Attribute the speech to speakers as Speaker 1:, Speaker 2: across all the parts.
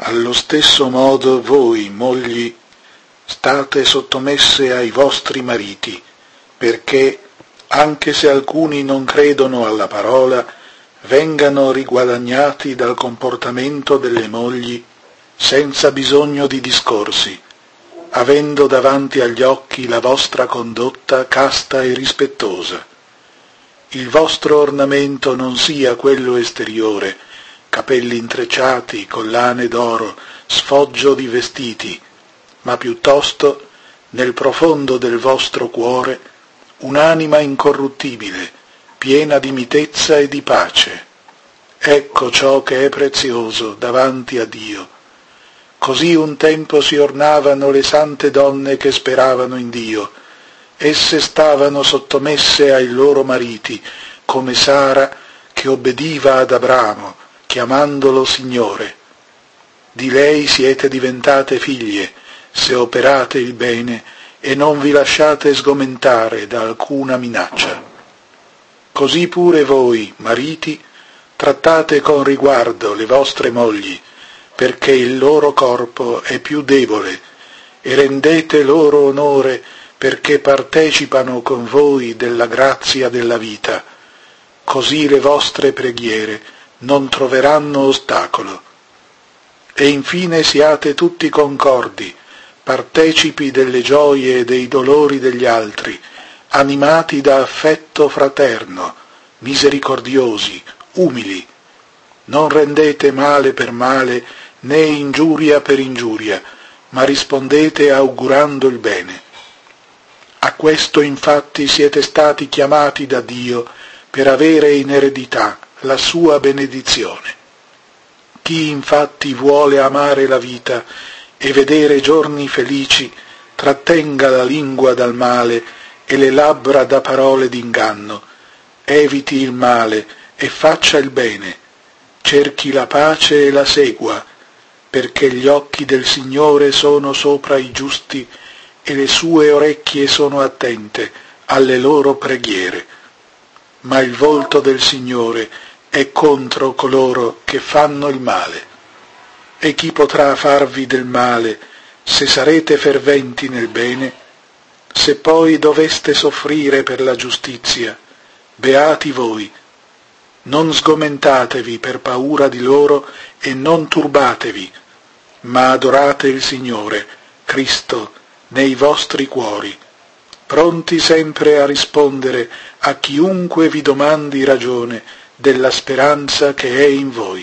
Speaker 1: Allo stesso modo voi, mogli, state sottomesse ai vostri mariti, perché, anche se alcuni non credono alla parola, vengano riguadagnati dal comportamento delle mogli senza bisogno di discorsi, avendo davanti agli occhi la vostra condotta casta e rispettosa. Il vostro ornamento non sia quello esteriore, capelli intrecciati, collane d'oro, sfoggio di vestiti, ma piuttosto, nel profondo del vostro cuore, un'anima incorruttibile, piena di mitezza e di pace. Ecco ciò che è prezioso davanti a Dio. Così un tempo si ornavano le sante donne che speravano in Dio. Esse stavano sottomesse ai loro mariti, come Sara che obbediva ad Abramo, chiamandolo Signore. Di lei siete diventate figlie, se operate il bene e non vi lasciate sgomentare da alcuna minaccia. Così pure voi, mariti, trattate con riguardo le vostre mogli, perché il loro corpo è più debole, e rendete loro onore perché partecipano con voi della grazia della vita. Così le vostre preghiere non troveranno ostacolo. E infine siate tutti concordi, partecipi delle gioie e dei dolori degli altri, animati da affetto fraterno, misericordiosi, umili. Non rendete male per male né ingiuria per ingiuria, ma rispondete augurando il bene. A questo infatti siete stati chiamati da Dio per avere in eredità la sua benedizione. Chi infatti vuole amare la vita e vedere giorni felici, trattenga la lingua dal male e le labbra da parole d'inganno, eviti il male e faccia il bene, cerchi la pace e la segua, perché gli occhi del Signore sono sopra i giusti e le sue orecchie sono attente alle loro preghiere. Ma il volto del Signore è contro coloro che fanno il male. E chi potrà farvi del male se sarete ferventi nel bene? Se poi doveste soffrire per la giustizia, beati voi. Non sgomentatevi per paura di loro e non turbatevi, ma adorate il Signore, Cristo, nei vostri cuori, pronti sempre a rispondere a chiunque vi domandi ragione della speranza che è in voi.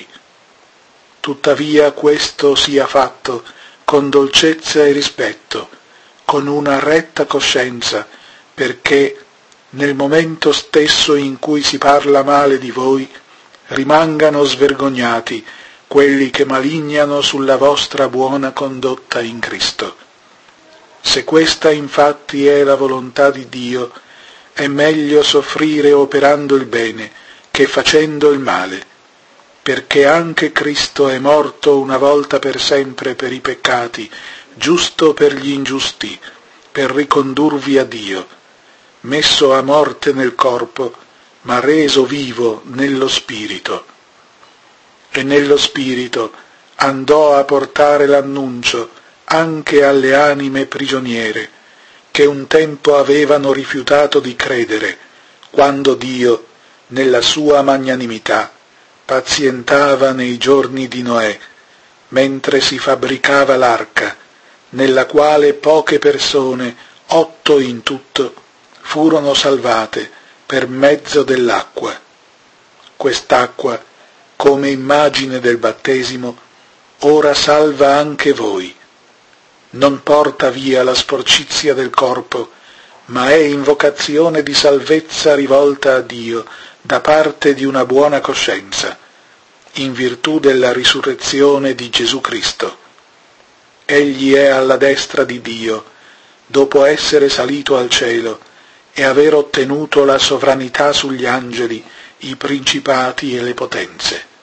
Speaker 1: Tuttavia questo sia fatto con dolcezza e rispetto, con una retta coscienza, perché nel momento stesso in cui si parla male di voi, rimangano svergognati quelli che malignano sulla vostra buona condotta in Cristo. Se questa infatti è la volontà di Dio, è meglio soffrire operando il bene che facendo il male, perché anche Cristo è morto una volta per sempre per i peccati, giusto per gli ingiusti, per ricondurvi a Dio, messo a morte nel corpo, ma reso vivo nello spirito. E nello spirito andò a portare l'annuncio anche alle anime prigioniere, che un tempo avevano rifiutato di credere, quando Dio, nella sua magnanimità, pazientava nei giorni di Noè, mentre si fabbricava l'arca, nella quale poche persone, 8 in tutto, furono salvate per mezzo dell'acqua. Quest'acqua, come immagine del battesimo, ora salva anche voi. Non porta via la sporcizia del corpo, ma è invocazione di salvezza rivolta a Dio da parte di una buona coscienza, in virtù della risurrezione di Gesù Cristo. Egli è alla destra di Dio, dopo essere salito al cielo e aver ottenuto la sovranità sugli angeli, i principati e le potenze.